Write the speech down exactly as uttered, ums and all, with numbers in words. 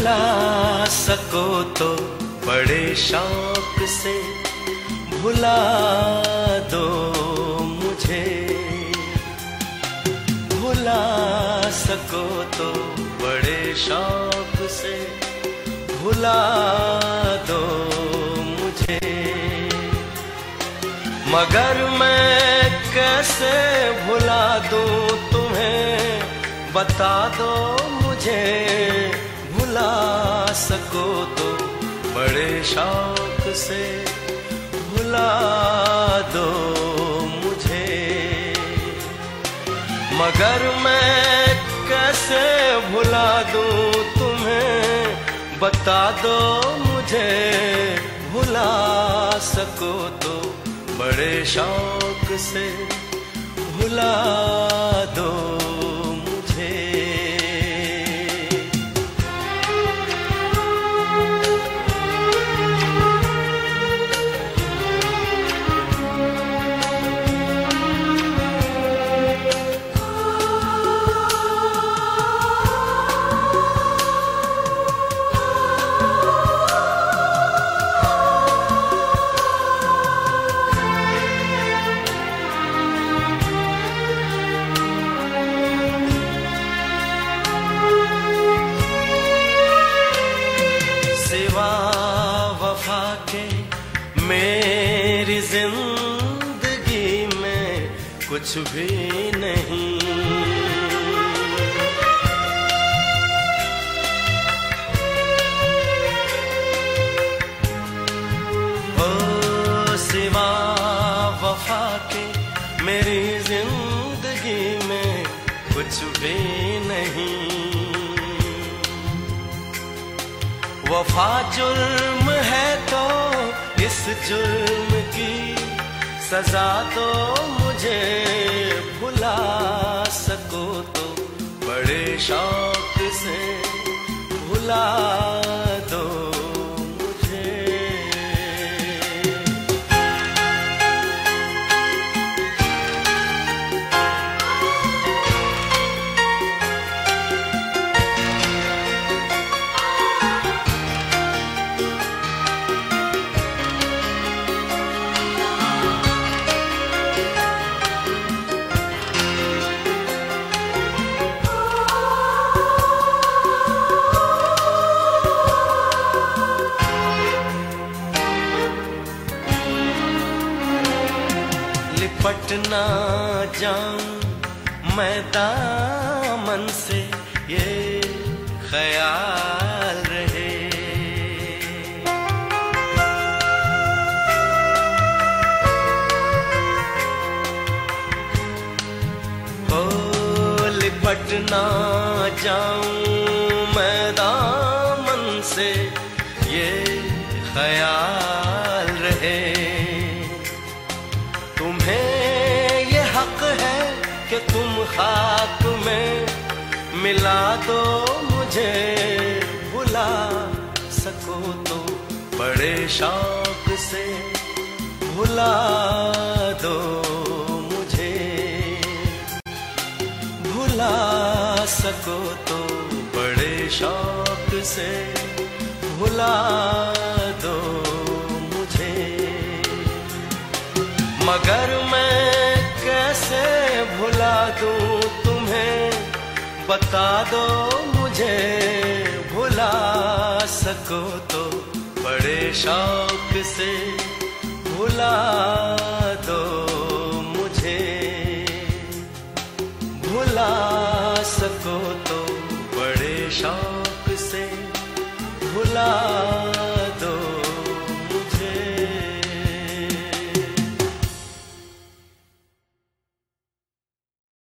भुला सको तो बड़े शौक से भुला दो मुझे। भुला सको तो बड़े शौक से भुला दो मुझे। मगर मैं कैसे भुला दूं तुम्हें, बता दो मुझे। भुला सको तो बड़े शौक से भुला दो मुझे। मगर मैं कैसे भुला दूं तुम्हें, बता दो मुझे। भुला सको तो बड़े शौक से भुला दो मुझे। वफा के मेरी जिंदगी में कुछ भी नहीं। ओ सिवा वफा के मेरी जिंदगी में कुछ भी नहीं। वफा जुर्म है तो इस जुर्म की सजा दो मुझे। भुला सको तो बड़े शौक से भुला दो मुझे। लिपट ना जाऊं मैं दामन से, ये ख्याल रहे। ओ लिपट ना जाऊं मैं दामन से, ये ख्याल रहे। तुम्हें ये हक है कि तुम खाक में मिला दो मुझे। भुला सको तो बड़े शौक से भुला दो मुझे। भुला सको तो बड़े शौक से भुला दो मुझे। मगर मैं कैसे भुला दूं तुम्हें, बता दो मुझे। भुला सको तो बड़े शौक से भुला दो मुझे। भुला सको तो बड़े शौक से भुला